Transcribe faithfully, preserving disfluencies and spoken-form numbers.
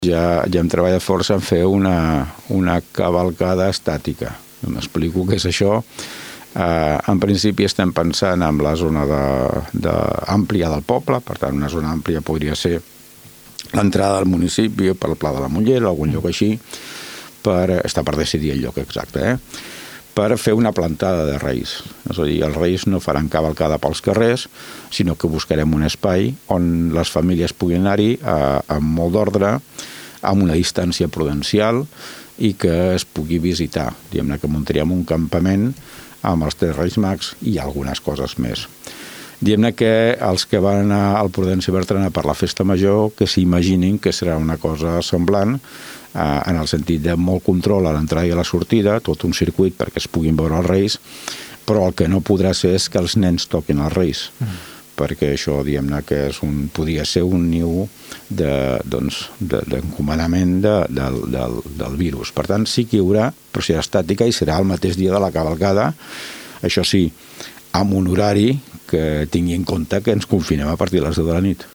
Ja, ja hem treballat força en fer una, una cavalcada estàtica. M'explico què és això. Eh, en principi estem pensant en la zona de, de, àmplia del poble, per tant una zona àmplia podria ser l'entrada del municipi per el Pla de la Mullera, algun lloc així, per, està per decidir el lloc exacte, eh? per fer una plantada de Reis. És a dir, els Reis no faran cavalcada pels carrers, sinó que buscarem un espai on les famílies puguin anar-hi eh, amb molt d'ordre, amb una distància prudencial i que es pugui visitar. Diguem-ne que muntaríem un campament amb els tres Reis Mags i algunes coses més. Diguem-ne que els que van anar al Prudenci Bertrana per la festa major que s'imaginin que serà una cosa semblant, eh, en el sentit de molt control a l'entrada i a la sortida, tot un circuit perquè es puguin veure els Reis, però el que no podrà ser és que els nens toquin els Reis, mm. perquè això, diguem-ne, que és un, podia ser un niu de, doncs, de, d'encomandament de, del, del, del virus. Per tant, sí que hi haurà, però serà estàtica i serà el mateix dia de la cavalcada, això sí, amb un horari que tingui en compte que ens confinem a partir de les deu de la nit.